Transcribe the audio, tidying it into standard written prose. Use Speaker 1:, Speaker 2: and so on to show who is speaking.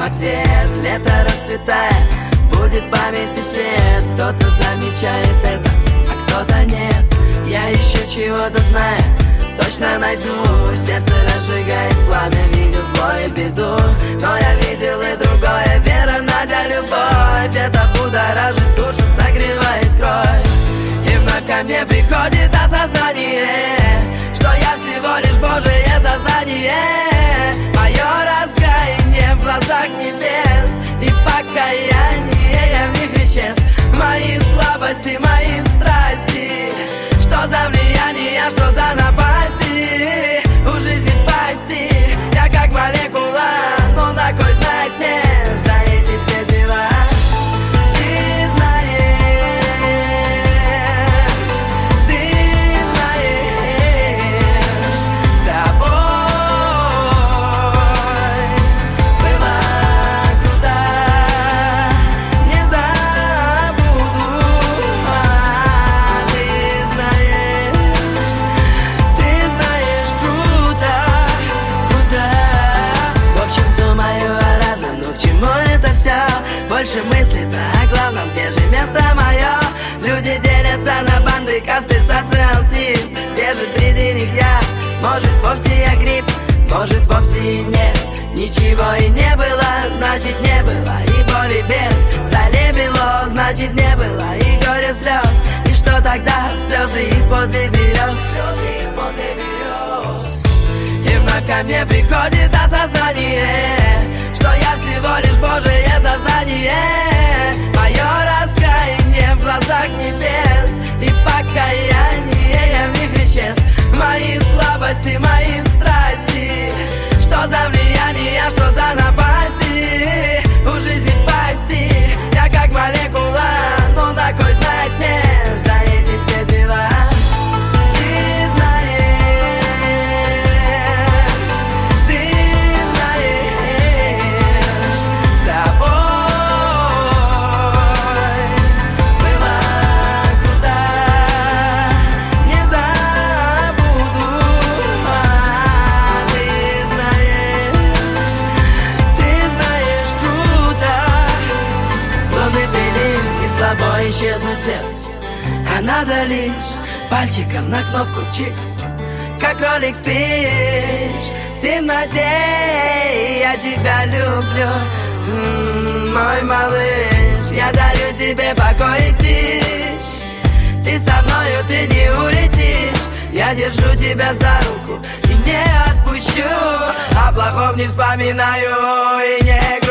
Speaker 1: ответ. Лето расцветает, будет память и свет. Кто-то замечает это, а кто-то нет. Я ищу чего-то, зная, точно найду. Сердце разжигает пламя, видел зло и беду. Но я видел и другое, вера, надя, любовь. Это будоражит душу, согревает кровь. И вновь ко мне приходит осознание, что я всего лишь Божие создание. Мое раскаяние в глазах небес, и покаяние я в них исчез. Мои слабости, мои страсти, что за влияние, что за напасти. У жизни в пасти, я как молекула, но на кой знать мне за эти все дела. Ты знаешь, с тобой было круто, не забуду. Ты знаешь, круто, круто. В общем, думаю о разном, но к чему это все? Больше мыслей-то о главном, где же место мое? Люди делятся на банды, касты, социал-тип. Где же среди них я? Может, вовсе я гриб, может, вовсе и нет. Ничего и не было, значит не было и боли, бед. В зале бело, значит не было и горя, слез. И что тогда? Слезы их подле берез. И вновь ко мне приходит осознание, что я всего лишь Божие создание. Мое раскаяние в глазах небес, и покаяние я в них исчез. Мои слабости, мои страсти, что за влияние, что за напасти. У жизни в пасти, я как молекула, но на кой знать мне за эти все дела. Ты знаешь, с тобой было круто, не забуду. Ты знаешь, круто. Лунный прилив, кисловой исчезнуть свет, а надо лишь пальчиком на кнопку чик. Как кролик спишь в темноте, я тебя люблю, мой малыш. Я дарю тебе покой и тишь. Ты со мною, ты не улетишь. Я держу тебя за руку и не отпущу. О плохом не вспоминаю и не